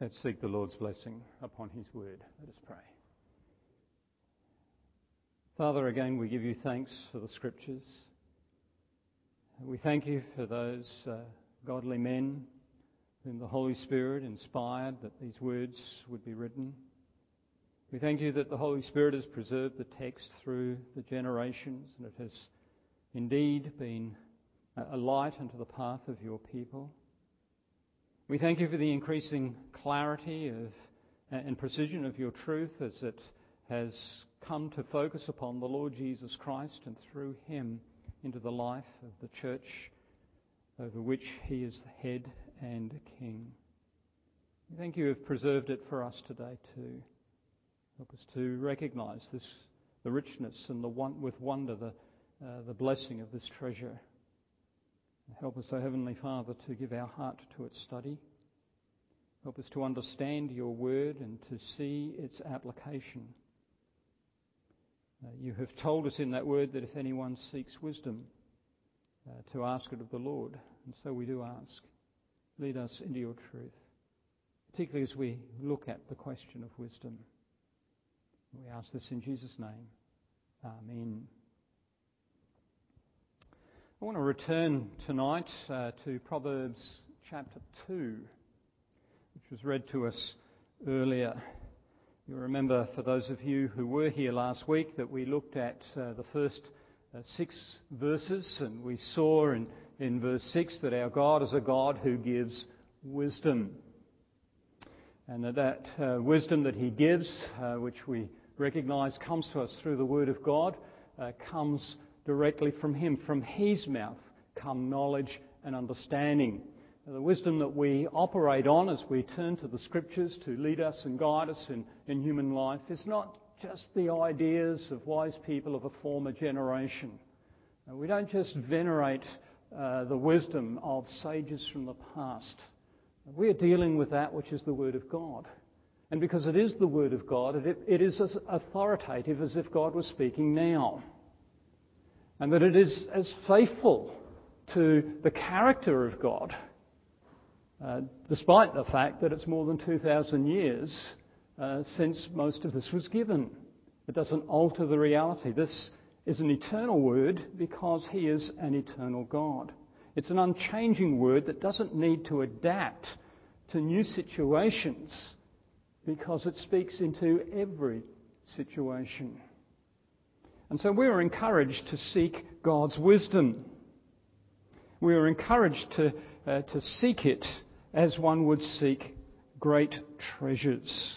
Let's seek the Lord's blessing upon his word. Let us pray. Father, again we give you thanks for the Scriptures. We thank you for those godly men whom the Holy Spirit inspired that these words would be written. We thank you that the Holy Spirit has preserved the text through the generations, and it has indeed been a light unto the path of your people. We thank you for the increasing clarity and precision of your truth as it has come to focus upon the Lord Jesus Christ and through him into the life of the church over which he is the head and king. We thank you have preserved it for us today too. Help us to recognise the richness and with wonder the blessing of this treasure. Help us, O Heavenly Father, to give our heart to its study. Help us to understand your word and to see its application. You have told us in that word that if anyone seeks wisdom, to ask it of the Lord. And so we do ask. Lead us into your truth, particularly as we look at the question of wisdom. We ask this in Jesus' name. Amen. I want to return tonight to Proverbs chapter 2, which was read to us earlier. You'll remember, for those of you who were here last week, that we looked at the first 6 verses, and we saw in verse 6 that our God is a God who gives wisdom. And that wisdom that he gives, which we recognise comes to us through the Word of God, comes directly from him. From his mouth come knowledge and understanding. The wisdom that we operate on as we turn to the Scriptures to lead us and guide us in human life is not just the ideas of wise people of a former generation. We don't just venerate the wisdom of sages from the past. We are dealing with that which is the Word of God. And because it is the Word of God, it is as authoritative as if God was speaking now. And that it is as faithful to the character of God, despite the fact that it's more than 2,000 years since most of this was given. It doesn't alter the reality. This is an eternal word because he is an eternal God. It's an unchanging word that doesn't need to adapt to new situations because it speaks into every situation. And so we are encouraged to seek God's wisdom. We are encouraged to seek it as one would seek great treasures.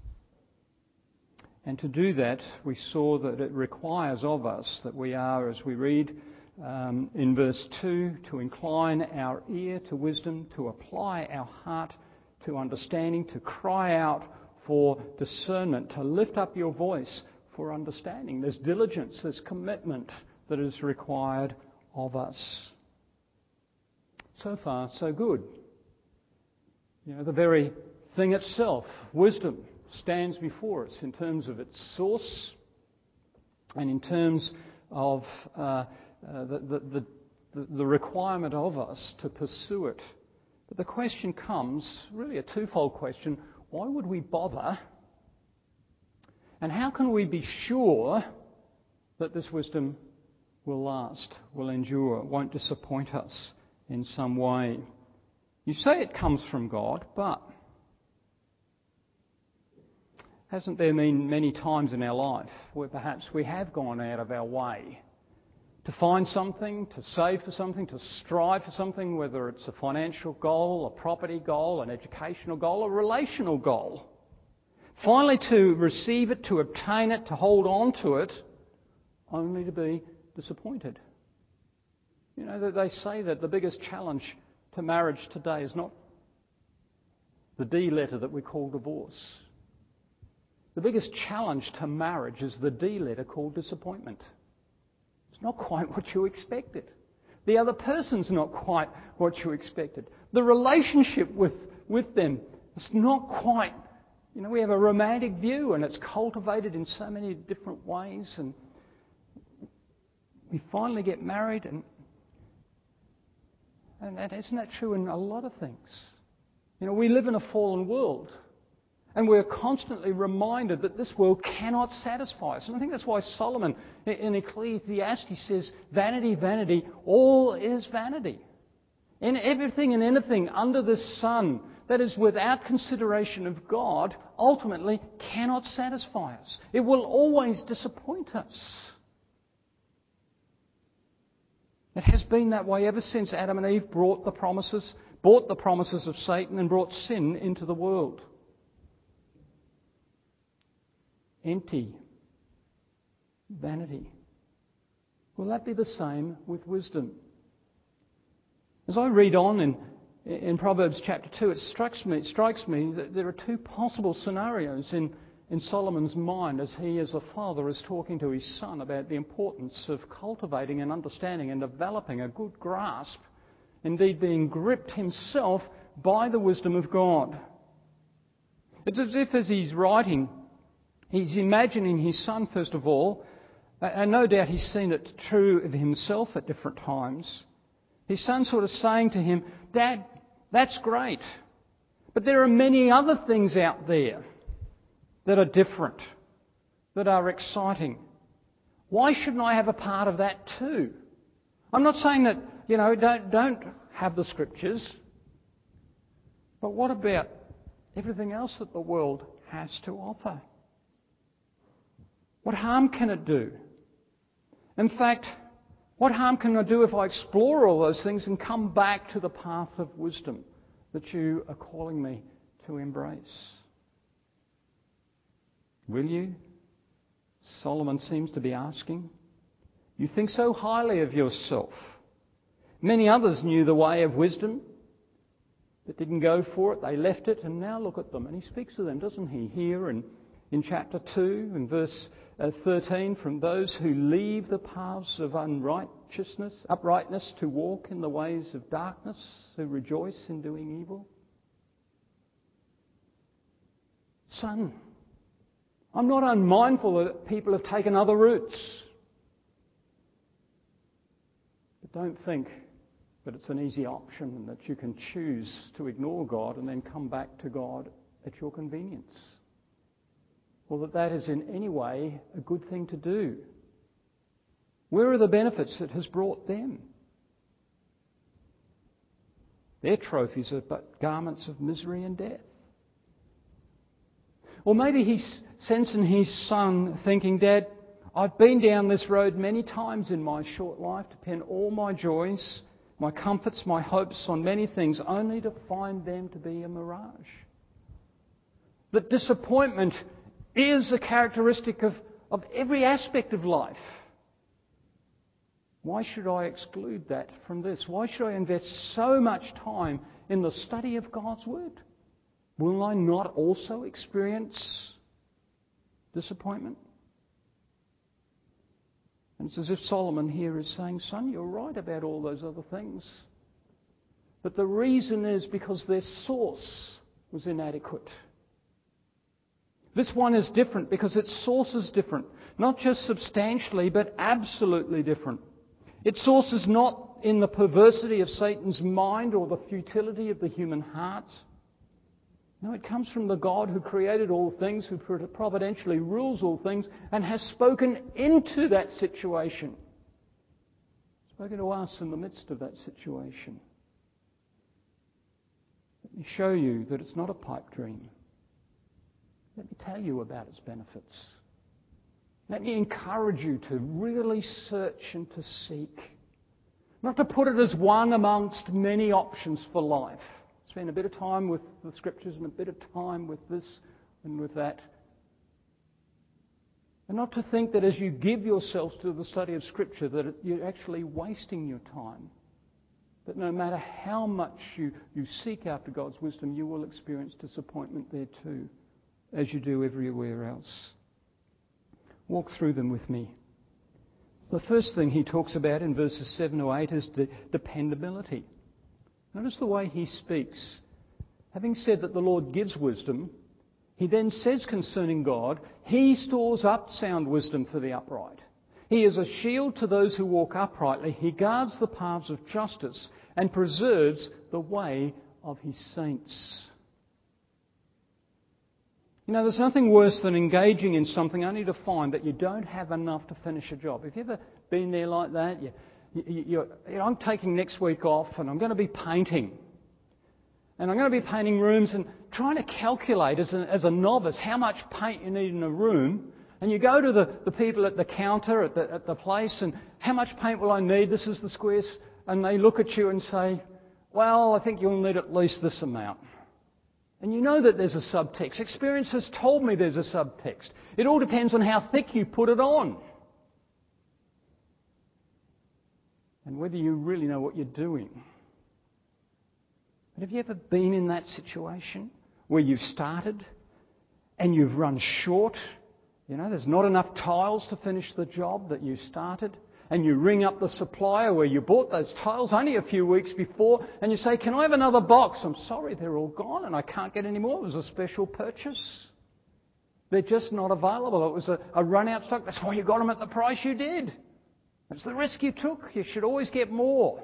And to do that, we saw that it requires of us that we are, as we read in verse 2, to incline our ear to wisdom, to apply our heart to understanding, to cry out for discernment, to lift up your voice for understanding. There's diligence, there's commitment that is required of us. So far, so good. The very thing itself, wisdom, stands before us in terms of its source and in terms of the requirement of us to pursue it. But the question comes, really a twofold question: why would we bother? And how can we be sure that this wisdom will last, will endure, won't disappoint us in some way? You say it comes from God, but hasn't there been many times in our life where perhaps we have gone out of our way to find something, to save for something, to strive for something, whether it's a financial goal, a property goal, an educational goal, a relational goal? Finally, to receive it, to obtain it, to hold on to it, only to be disappointed. They say that the biggest challenge to marriage today is not the D letter that we call divorce. The biggest challenge to marriage is the D letter called disappointment. It's not quite what you expected. The other person's not quite what you expected. The relationship with them is not quite. We have a romantic view and it's cultivated in so many different ways, and we finally get married and isn't that true in a lot of things? We live in a fallen world. And we're constantly reminded that this world cannot satisfy us. And I think that's why Solomon in Ecclesiastes says, vanity, vanity, all is vanity. In everything and anything under the sun that is without consideration of God ultimately cannot satisfy us. It will always disappoint us. It has been that way ever since Adam and Eve brought the promises of Satan and brought sin into the world. Empty. Vanity. Will that be the same with wisdom? As I read on in Proverbs chapter 2, it strikes me that there are two possible scenarios in Solomon's mind as he as a father is talking to his son about the importance of cultivating and understanding and developing a good grasp, indeed being gripped himself by the wisdom of God. It's as if as he's writing, he's imagining his son, first of all, and no doubt he's seen it true of himself at different times. His son sort of saying to him, Dad, that's great, but there are many other things out there that are different, that are exciting. Why shouldn't I have a part of that too? I'm not saying that, don't have the Scriptures, but what about everything else that the world has to offer? What harm can it do? In fact, what harm can I do if I explore all those things and come back to the path of wisdom that you are calling me to embrace? Will you? Solomon seems to be asking. You think so highly of yourself. Many others knew the way of wisdom, but didn't go for it. They left it, and now look at them. And he speaks to them, doesn't he? Here in chapter 2, in verse 13, from those who leave the paths of uprightness to walk in the ways of darkness, who rejoice in doing evil. Son, I'm not unmindful that people have taken other routes. But don't think that it's an easy option and that you can choose to ignore God and then come back to God at your convenience. Or that is in any way a good thing to do. Where are the benefits it has brought them? Their trophies are but garments of misery and death. Or maybe he's sensing his son thinking, Dad, I've been down this road many times in my short life to pin all my joys, my comforts, my hopes on many things, only to find them to be a mirage. That disappointment is a characteristic of every aspect of life. Why should I exclude that from this? Why should I invest so much time in the study of God's Word? Will I not also experience disappointment? And it's as if Solomon here is saying, Son, you're right about all those other things. But the reason is because their source was inadequate. This one is different because its source is different. Not just substantially, but absolutely different. Its source is not in the perversity of Satan's mind or the futility of the human heart. No, it comes from the God who created all things, who providentially rules all things, and has spoken into that situation. Spoken to us in the midst of that situation. Let me show you that it's not a pipe dream. Let me tell you about its benefits. Let me encourage you to really search and to seek. Not to put it as one amongst many options for life. Spend a bit of time with the Scriptures and a bit of time with this and with that. And not to think that as you give yourselves to the study of Scripture that you're actually wasting your time. That no matter how much you seek after God's wisdom, you will experience disappointment there too, as you do everywhere else. Walk through them with me. The first thing he talks about in verses 7 to 8 is dependability. Notice the way he speaks. Having said that the Lord gives wisdom, he then says concerning God, He stores up sound wisdom for the upright. He is a shield to those who walk uprightly. He guards the paths of justice and preserves the way of His saints. You know, there's nothing worse than engaging in something only to find that you don't have enough to finish a job. Have you ever been there like that? I'm taking next week off and I'm going to be painting. And I'm going to be painting rooms and trying to calculate as a novice how much paint you need in a room. And you go to the people at the counter at the place and how much paint will I need? This is the squares. And they look at you and say, well, I think you'll need at least this amount. And you know that there's a subtext. Experience has told me there's a subtext. It all depends on how thick you put it on. And whether you really know what you're doing. But have you ever been in that situation where you've started and you've run short? You know, there's not enough tiles to finish the job that you started. And you ring up the supplier where you bought those tiles only a few weeks before and you say, can I have another box? I'm sorry, they're all gone and I can't get any more. It was a special purchase. They're just not available. It was a run-out stock. That's why you got them at the price you did. That's the risk you took. You should always get more.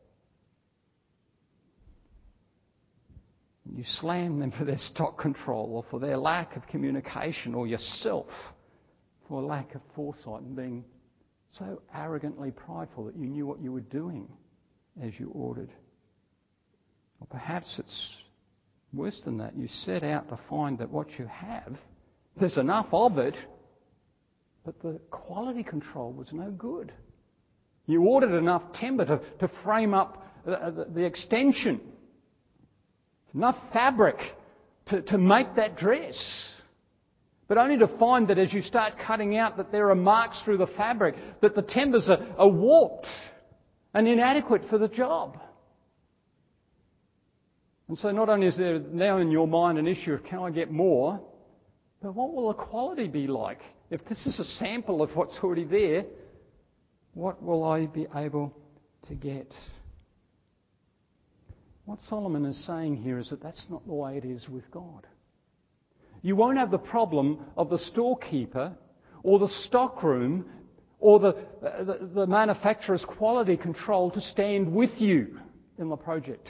You slam them for their stock control or for their lack of communication, or yourself for lack of foresight and being so arrogantly prideful that you knew what you were doing as you ordered. Or perhaps it's worse than that. You set out to find that what you have, there's enough of it, but the quality control was no good. You ordered enough timber to frame up the extension, enough fabric to make that dress. But only to find that as you start cutting out that there are marks through the fabric, that the timbers are warped and inadequate for the job. And so not only is there now in your mind an issue of can I get more, but what will the quality be like? If this is a sample of what's already there, what will I be able to get? What Solomon is saying here is that that's not the way it is with God. You won't have the problem of the storekeeper or the stockroom or the manufacturer's quality control to stand with you in the project.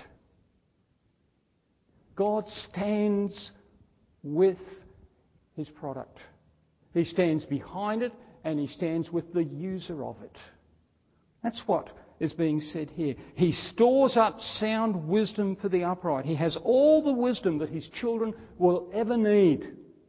God stands with His product. He stands behind it and He stands with the user of it. That's what is being said here. He stores up sound wisdom for the upright. He has all the wisdom that His children will ever need.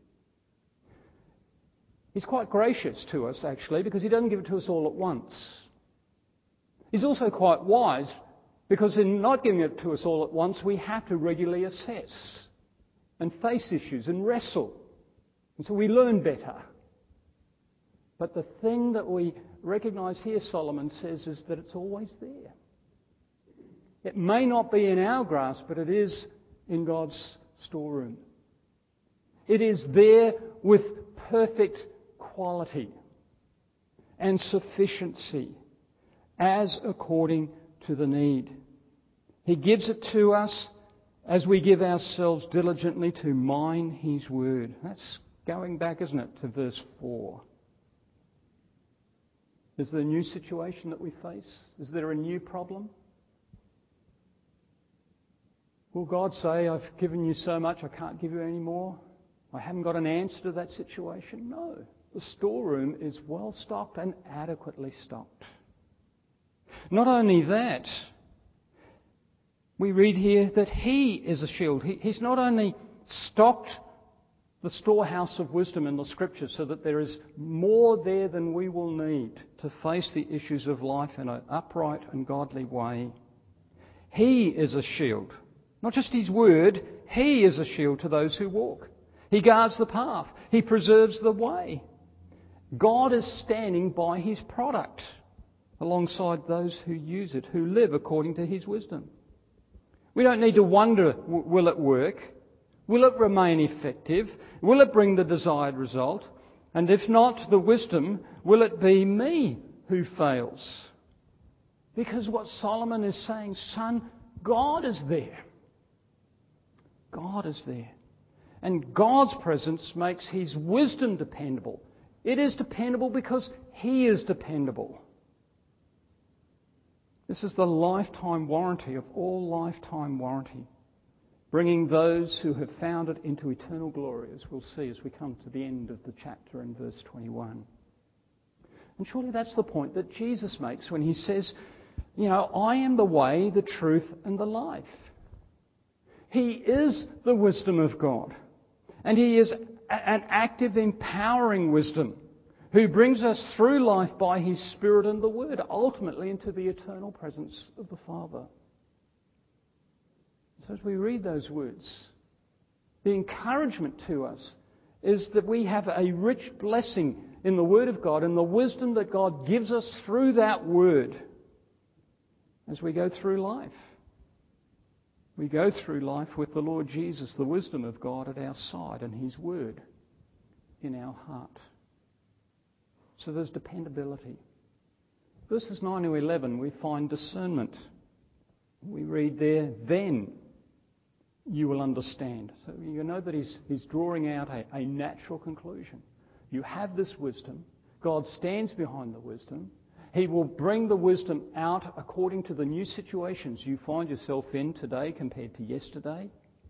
He's quite gracious to us, actually, because He doesn't give it to us all at once. He's also quite wise, because in not giving it to us all at once, we have to regularly assess and face issues and wrestle. And so we learn better. But the thing that we recognise here, Solomon says, is that it's always there. It may not be in our grasp, but it is in God's storeroom. It is there with perfect quality and sufficiency as according to the need. He gives it to us as we give ourselves diligently to mine His word. That's going back, isn't it, to verse 4. Is there a new situation that we face? Is there a new problem? Will God say, I've given you so much, I can't give you any more? I haven't got an answer to that situation? No. The storeroom is well stocked and adequately stocked. Not only that, we read here that He is a shield. He's not only stocked the storehouse of wisdom in the Scriptures so that there is more there than we will need to face the issues of life in an upright and godly way. He is a shield. Not just His word, He is a shield to those who walk. He guards the path. He preserves the way. God is standing by His product alongside those who use it, who live according to His wisdom. We don't need to wonder, will it work? Will it remain effective? Will it bring the desired result? And if not the wisdom, will it be me who fails? Because what Solomon is saying, son, God is there. God is there. And God's presence makes His wisdom dependable. It is dependable because He is dependable. This is the lifetime warranty of all lifetime warranty. bringing those who have found it into eternal glory, as we'll see as we come to the end of the chapter in verse 21. And surely that's the point that Jesus makes when he says, I am the way, the truth, and the life. He is the wisdom of God. And He is an active, empowering wisdom who brings us through life by His Spirit and the Word, ultimately into the eternal presence of the Father. So as we read those words, the encouragement to us is that we have a rich blessing in the Word of God and the wisdom that God gives us through that Word as we go through life. We go through life with the Lord Jesus, the wisdom of God at our side and His Word in our heart. So there's dependability. Verses 9 to 11, we find discernment. We read there, then you will understand. So you know that he's drawing out a natural conclusion. You have this wisdom. God stands behind the wisdom. He will bring the wisdom out according to the new situations you find yourself in today compared to yesterday.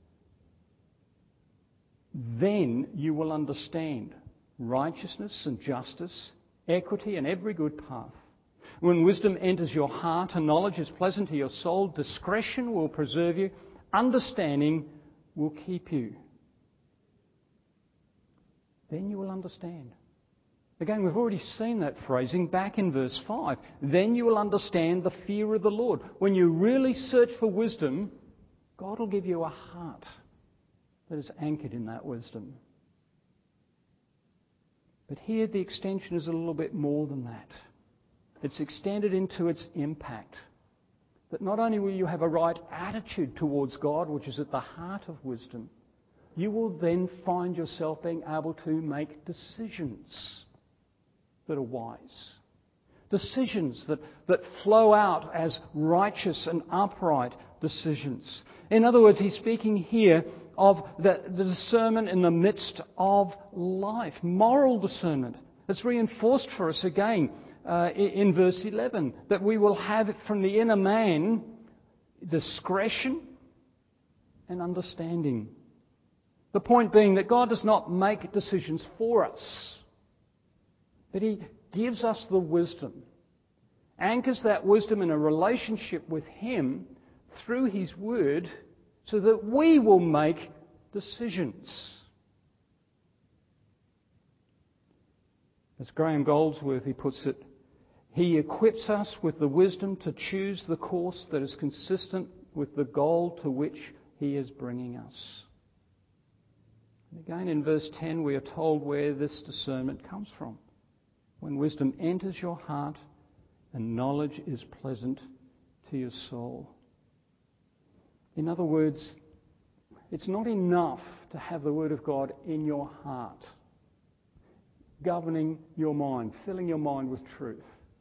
Then you will understand righteousness and justice, equity and every good path. When wisdom enters your heart and knowledge is pleasant to your soul, discretion will preserve you, understanding will keep you. Then you will understand. Again, we've already seen that phrasing back in verse 5. Then you will understand the fear of the Lord. When you really search for wisdom, God will give you a heart that is anchored in that wisdom. But here the extension is a little bit more than that. It's extended into its impact. That not only will you have a right attitude towards God, which is at the heart of wisdom, you will then find yourself being able to make decisions that are wise. Decisions that flow out as righteous and upright decisions. In other words, he's speaking here of the discernment in the midst of life, moral discernment. It's reinforced for us again in verse 11, that we will have from the inner man discretion and understanding. The point being that God does not make decisions for us, but He gives us the wisdom, anchors that wisdom in a relationship with Him through His Word so that we will make decisions. As Graham Goldsworthy puts it, He equips us with the wisdom to choose the course that is consistent with the goal to which He is bringing us. And again in verse 10 we are told where this discernment comes from. When wisdom enters your heart and knowledge is pleasant to your soul. In other words, it's not enough to have the Word of God in your heart, governing your mind, filling your mind with truth.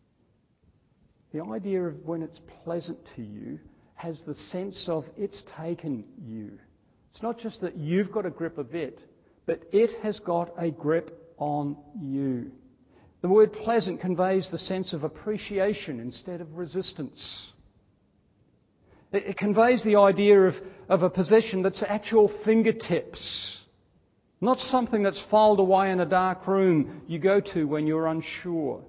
The idea of when it's pleasant to you has the sense of it's taken you. It's not just that you've got a grip of it, but it has got a grip on you. The word pleasant conveys the sense of appreciation instead of resistance. It conveys the idea of a possession that's at your fingertips, not something that's filed away in a dark room you go to when you're unsure.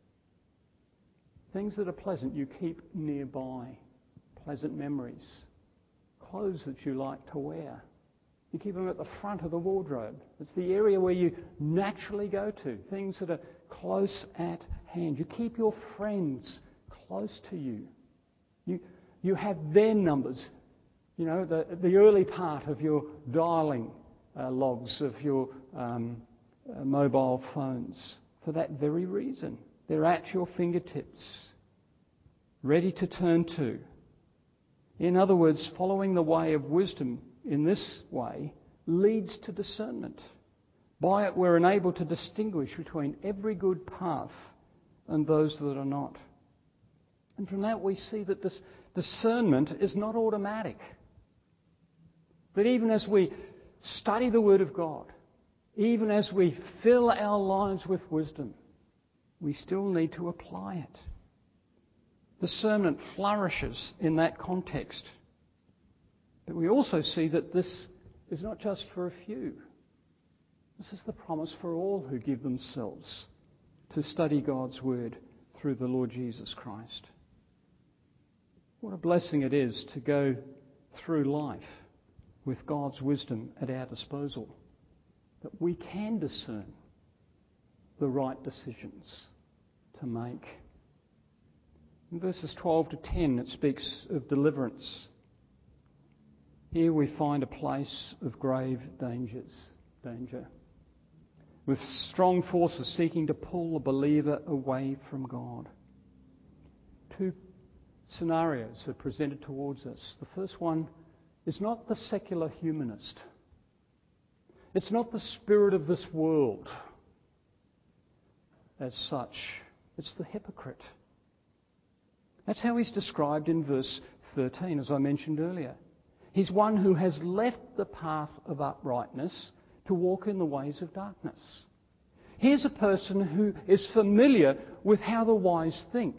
Things that are pleasant you keep nearby, pleasant memories, clothes that you like to wear. You keep them at the front of the wardrobe. It's the area where you naturally go to, things that are close at hand. You keep your friends close to you. You have their numbers, the early part of your dialing logs of your mobile phones for that very reason. They're at your fingertips, ready to turn to. In other words, following the way of wisdom in this way leads to discernment. By it we're enabled to distinguish between every good path and those that are not. And from that we see that this discernment is not automatic. But even as we study the Word of God, even as we fill our lives with wisdom, we still need to apply it. Discernment flourishes in that context. But we also see that this is not just for a few. This is the promise for all who give themselves to study God's Word through the Lord Jesus Christ. What a blessing it is to go through life with God's wisdom at our disposal, that we can discern the right decisions to make. In verses 12 to 10, it speaks of deliverance. Here we find a place of grave danger, with strong forces seeking to pull the believer away from God. Two scenarios are presented towards us. The first one is not the secular humanist. It's not the spirit of this world as such. It's the hypocrite. That's how he's described in verse 13, as I mentioned earlier. He's one who has left the path of uprightness to walk in the ways of darkness. Here's a person who is familiar with how the wise think.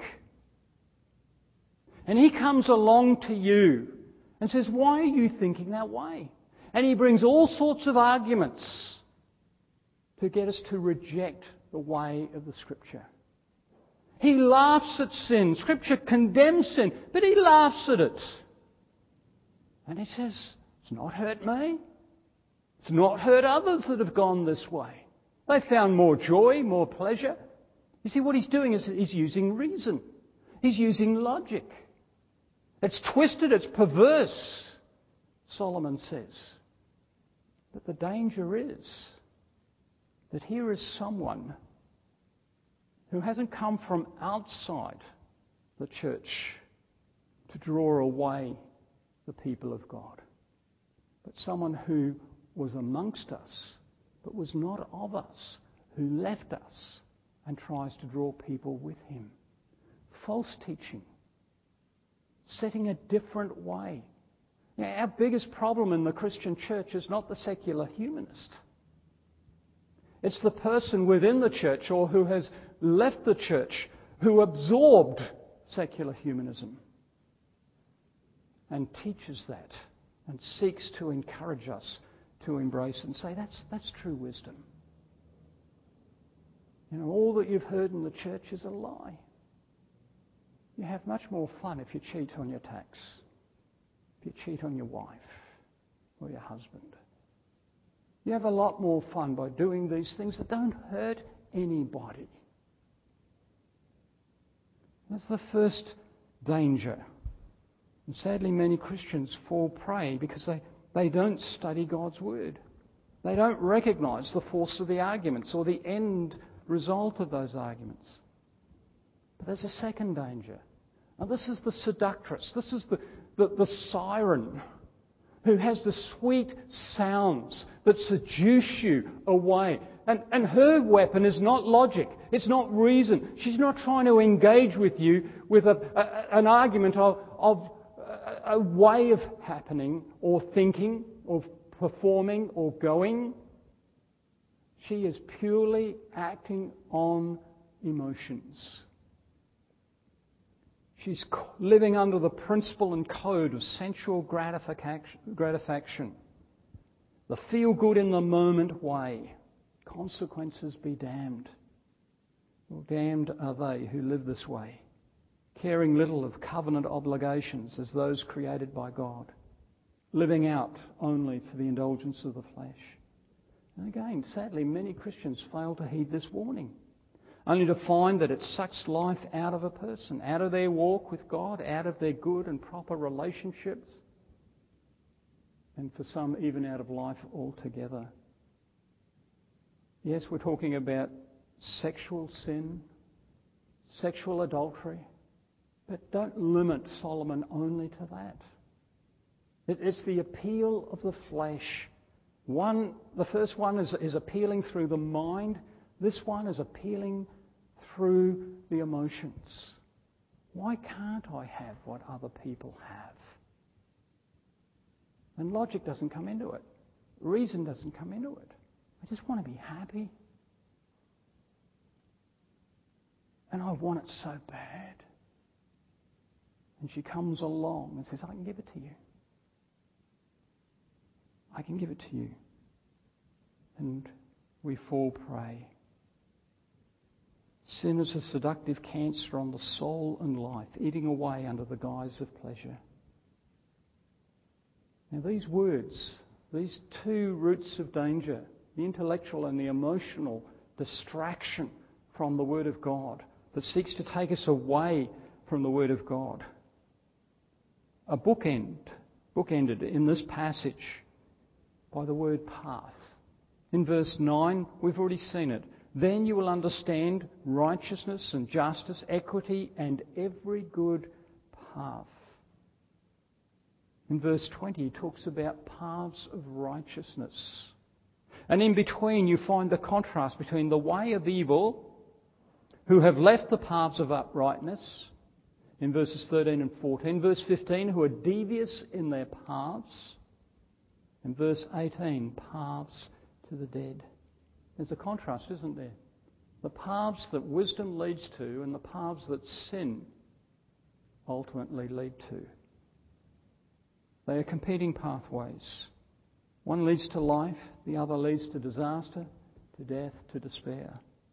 And he comes along to you and says, why are you thinking that way? And he brings all sorts of arguments to get us to reject the way of the Scripture. He laughs at sin. Scripture condemns sin, but he laughs at it. And he says, it's not hurt me. It's not hurt others that have gone this way. They found more joy, more pleasure. You see, what he's doing is he's using reason. He's using logic. It's twisted, it's perverse, Solomon says. But the danger is that here is someone who hasn't come from outside the church to draw away the people of God, but someone who was amongst us, but was not of us, who left us and tries to draw people with him. False teaching, setting a different way. Now, our biggest problem in the Christian church is not the secular humanist. It's the person within the church or who has left the church who absorbed secular humanism and teaches that and seeks to encourage us to embrace and say, that's true wisdom. You know, all that you've heard in the church is a lie. You have much more fun if you cheat on your tax, if you cheat on your wife or your husband. You have a lot more fun by doing these things that don't hurt anybody. That's the first danger. And sadly, many Christians fall prey because they don't study God's Word. They don't recognise the force of the arguments or the end result of those arguments. But there's a second danger. And this is the seductress. This is the siren who has the sweet sounds that seduce you away. And her weapon is not logic. It's not reason. She's not trying to engage with you with an argument of a way of happening or thinking or performing or going. She is purely acting on emotions. She's living under the principle and code of sensual gratification. The feel-good in the moment way. Consequences be damned. Well, damned are they who live this way, caring little of covenant obligations as those created by God, living out only for the indulgence of the flesh. And again, sadly, many Christians fail to heed this warning, only to find that it sucks life out of a person, out of their walk with God, out of their good and proper relationships, and for some, even out of life altogether. Yes, we're talking about sexual sin, sexual adultery, but don't limit Solomon only to that. It's the appeal of the flesh. The first one is appealing through the mind. This one is appealing through the emotions. Why can't I have what other people have? And logic doesn't come into it. Reason doesn't come into it. I just want to be happy. And I want it so bad. And she comes along and says, I can give it to you. I can give it to you. And we fall prey. Sin is a seductive cancer on the soul and life, eating away under the guise of pleasure. Now these words, these two roots of danger, the intellectual and the emotional distraction from the Word of God that seeks to take us away from the Word of God, are bookended in this passage by the word path. In verse 9, we've already seen it. Then you will understand righteousness and justice, equity and every good path. In verse 20, he talks about paths of righteousness. And in between, you find the contrast between the way of evil, who have left the paths of uprightness, in verses 13 and 14. Verse 15, who are devious in their paths. And verse 18, paths to the dead. There's a contrast, isn't there? The paths that wisdom leads to and the paths that sin ultimately lead to. They are competing pathways. One leads to life, the other leads to disaster, to death, to despair.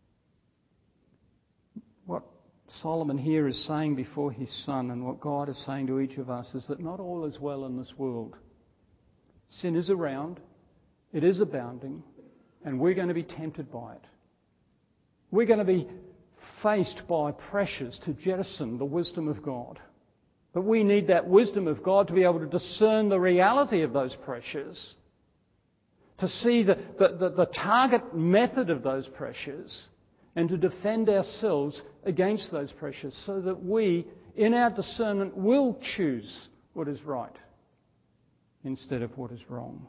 What Solomon here is saying before his son, and what God is saying to each of us, is that not all is well in this world. Sin is around, it is abounding, and we're going to be tempted by it. We're going to be faced by pressures to jettison the wisdom of God. But we need that wisdom of God to be able to discern the reality of those pressures, to see the target method of those pressures, and to defend ourselves against those pressures so that we, in our discernment, will choose what is right instead of what is wrong.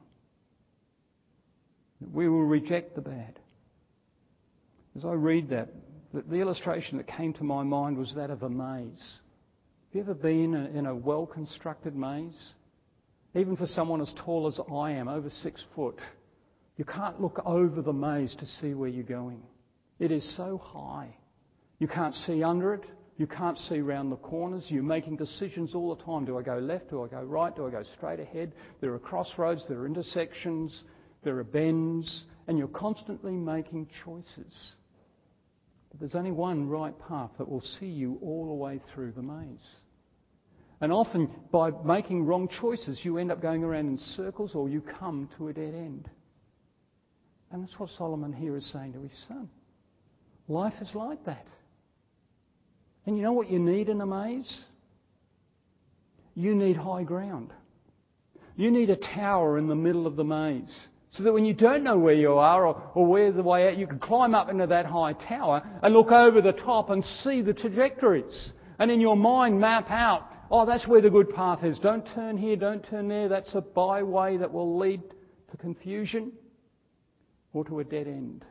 We will reject the bad. As I read that, the illustration that came to my mind was that of a maze. Have you ever been in a well-constructed maze? Even for someone as tall as I am, over 6 foot, you can't look over the maze to see where you're going. It is so high. You can't see under it. You can't see round the corners. You're making decisions all the time. Do I go left? Do I go right? Do I go straight ahead? There are crossroads. There are intersections. There are bends. And you're constantly making choices. But there's only one right path that will see you all the way through the maze. And often, by making wrong choices, you end up going around in circles or you come to a dead end. And that's what Solomon here is saying to his son. Life is like that. And you know what you need in a maze? You need high ground. You need a tower in the middle of the maze, so that when you don't know where you are or where the way out, you can climb up into that high tower and look over the top and see the trajectories. And in your mind map out, oh, that's where the good path is. Don't turn here, don't turn there. That's a byway that will lead to confusion or to a dead end.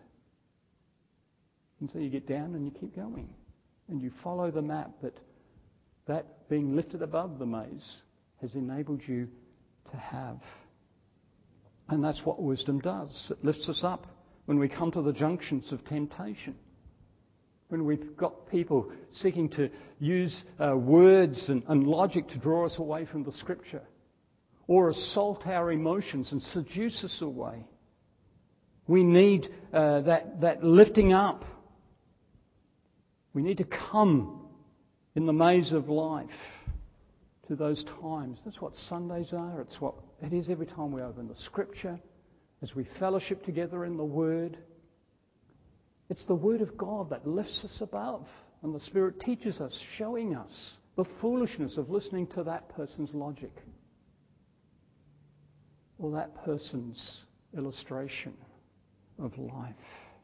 And so you get down and you keep going. And you follow the map that being lifted above the maze has enabled you to have. And that's what wisdom does. It lifts us up when we come to the junctions of temptation. When we've got people seeking to use words and logic to draw us away from the Scripture, or assault our emotions and seduce us away. We need that lifting up. We need to come in the maze of life to those times. That's what Sundays are. It's what it is every time we open the Scripture, as we fellowship together in the Word. It's the Word of God that lifts us above, and the Spirit teaches us, showing us the foolishness of listening to that person's logic or that person's illustration of life.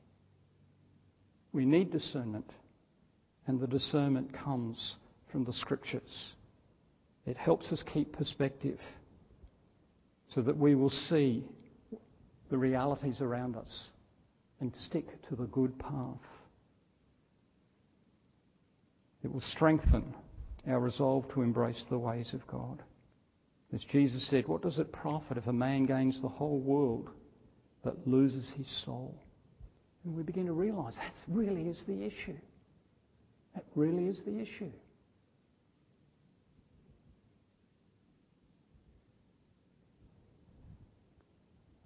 We need discernment, and the discernment comes from the Scriptures. It helps us keep perspective so that we will see the realities around us and stick to the good path. It will strengthen our resolve to embrace the ways of God. As Jesus said, what does it profit if a man gains the whole world but loses his soul? And we begin to realise that really is the issue. That really is the issue.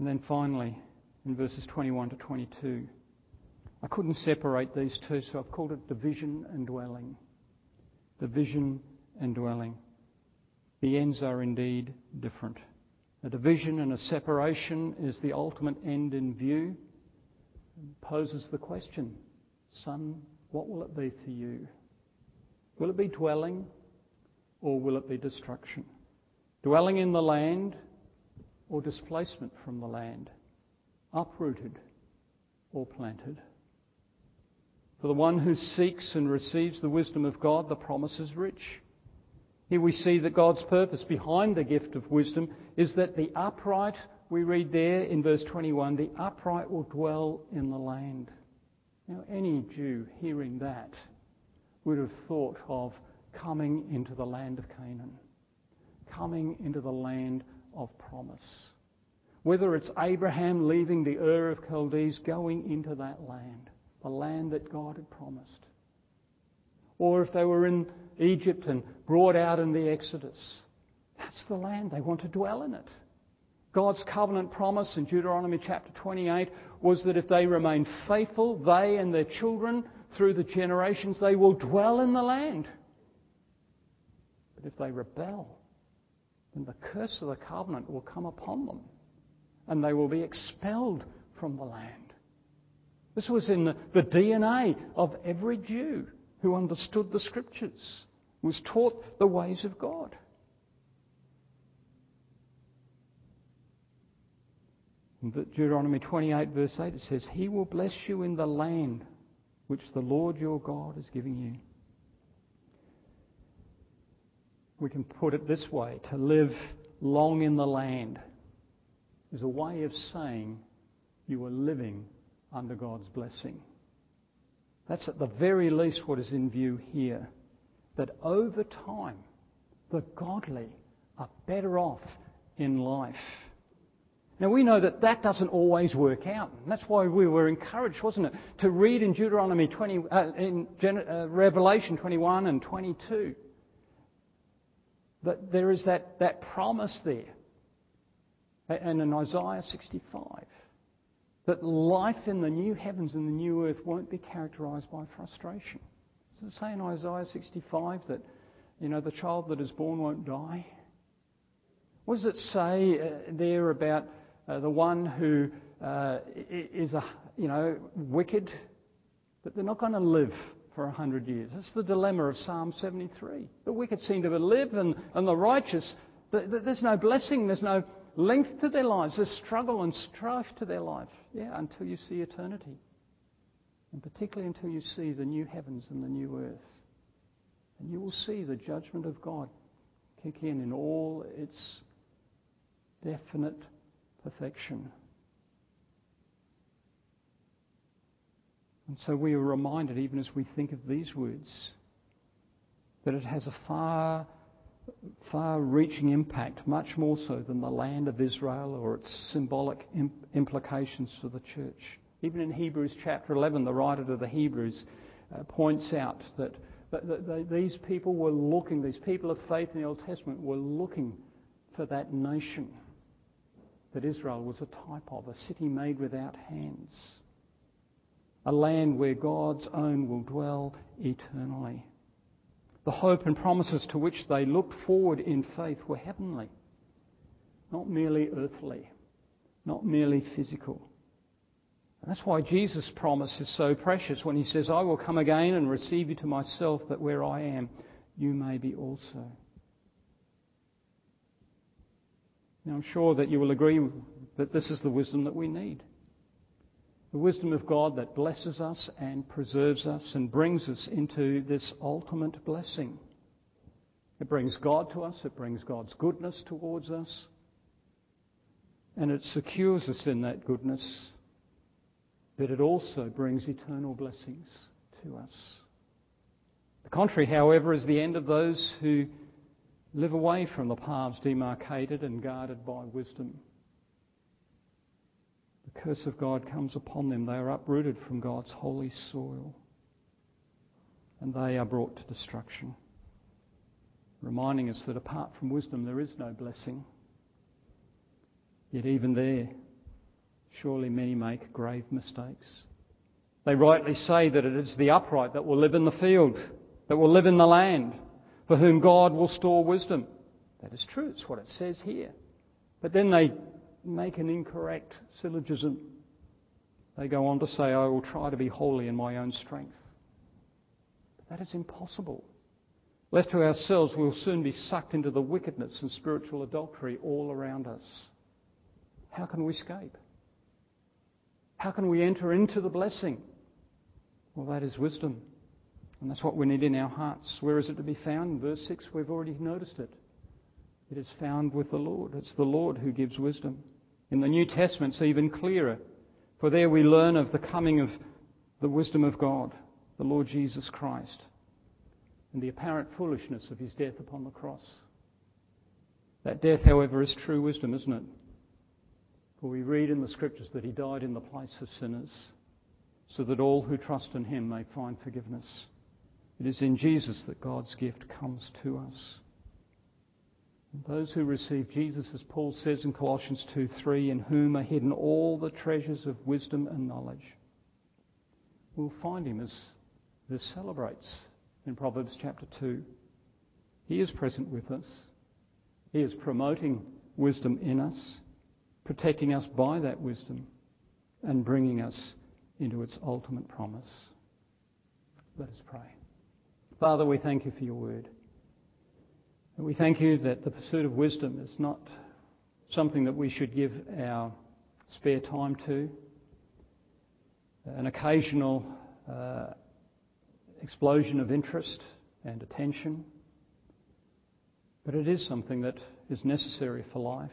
And then finally, in verses 21 to 22, I couldn't separate these two, so I've called it division and dwelling. Division and dwelling. The ends are indeed different. A division and a separation is the ultimate end in view. It poses the question, son, what will it be for you? Will it be dwelling or will it be destruction? Dwelling in the land or displacement from the land? Uprooted or planted? For the one who seeks and receives the wisdom of God, the promise is rich. Here we see that God's purpose behind the gift of wisdom is that the upright, we read there in verse 21, the upright will dwell in the land. Now, any Jew hearing that would have thought of coming into the land of Canaan, coming into the land of promise. Whether it's Abraham leaving the Ur of Chaldees, going into that land, the land that God had promised. Or if they were in Egypt and brought out in the Exodus, that's the land. They want to dwell in it. God's covenant promise in Deuteronomy chapter 28 was that if they remain faithful, they and their children through the generations, they will dwell in the land. But if they rebel, then the curse of the covenant will come upon them and they will be expelled from the land. This was in the DNA of every Jew who understood the Scriptures, was taught the ways of God. In Deuteronomy 28 verse 8 it says, He will bless you in the land which the Lord your God is giving you. We can put it this way, to live long in the land is a way of saying you are living under God's blessing. That's at the very least what is in view here. That over time, the godly are better off in life. Now we know that that doesn't always work out. And that's why we were encouraged, wasn't it, to read in Deuteronomy Revelation 21 and 22. That there is that promise there. And in Isaiah 65. That life in the new heavens and the new earth won't be characterised by frustration. Does it say in Isaiah 65 that, the child that is born won't die? What does it say there about the one who is wicked? That they're not going to live for 100 years. That's the dilemma of Psalm 73. The wicked seem to live and the righteous, there's no blessing, there's no length to their lives. There's struggle and strife to their life. Yeah, until you see eternity. And particularly until you see the new heavens and the new earth. And you will see the judgment of God kick in all its definite perfection. And so we are reminded, even as we think of these words, that it has a far-reaching impact, much more so than the land of Israel or its symbolic implications for the church. Even in Hebrews chapter 11, the writer to the Hebrews points out that these people were looking, these people of faith in the Old Testament were looking for that nation that Israel was a type of, a city made without hands, a land where God's own will dwell eternally. The hope and promises to which they looked forward in faith were heavenly, not merely earthly, not merely physical. And that's why Jesus' promise is so precious when he says, I will come again and receive you to myself, that where I am, you may be also. Now, I'm sure that you will agree that this is the wisdom that we need. The wisdom of God that blesses us and preserves us and brings us into this ultimate blessing. It brings God to us, it brings God's goodness towards us, and it secures us in that goodness, but it also brings eternal blessings to us. The contrary, however, is the end of those who live away from the paths demarcated and guarded by wisdom. The curse of God comes upon them. They are uprooted from God's holy soil, and they are brought to destruction, reminding us that apart from wisdom there is no blessing. Yet even there, Surely many make grave mistakes. They rightly say that it is the upright that will live in the field, that will live in the land, for whom God will store wisdom. That is true, it's what it says here. But then they make an incorrect syllogism. They go on to say, I will try to be holy in my own strength. But that is impossible. Left to ourselves, we will soon be sucked into the wickedness and spiritual adultery all around us. How can we escape? How can we enter into the blessing? Well, that is wisdom. And that's what we need in our hearts. Where is it to be found? In verse 6, we've already noticed it. It is found with the Lord. It's the Lord who gives wisdom. In the New Testament, it's even clearer. For there we learn of the coming of the wisdom of God, the Lord Jesus Christ, and the apparent foolishness of his death upon the cross. That death, however, is true wisdom, isn't it? For we read in the Scriptures that he died in the place of sinners, so that all who trust in him may find forgiveness. It is in Jesus that God's gift comes to us. And those who receive Jesus, as Paul says in Colossians 2:3, in whom are hidden all the treasures of wisdom and knowledge, we'll find him as this celebrates in Proverbs chapter 2. He is present with us. He is promoting wisdom in us, protecting us by that wisdom, and bringing us into its ultimate promise. Let us pray. Father, we thank you for your word. And we thank you that the pursuit of wisdom is not something that we should give our spare time to, an occasional explosion of interest and attention, but it is something that is necessary for life.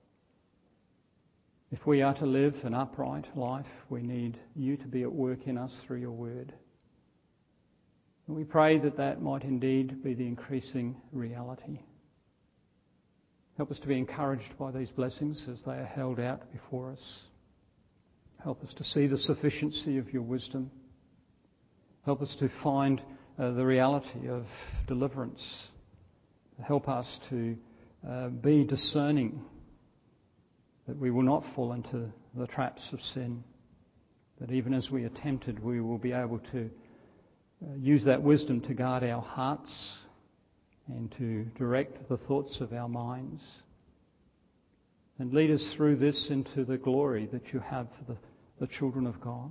If we are to live an upright life, we need you to be at work in us through your word. And we pray that that might indeed be the increasing reality. Help us to be encouraged by these blessings as they are held out before us. Help us to see the sufficiency of your wisdom. Help us to find the reality of deliverance. Help us to be discerning, that we will not fall into the traps of sin, that even as we are tempted, we will be able to use that wisdom to guard our hearts and to direct the thoughts of our minds, and lead us through this into the glory that you have for the children of God.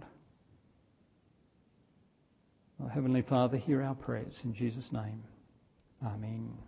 Our Heavenly Father, hear our prayers in Jesus' name. Amen.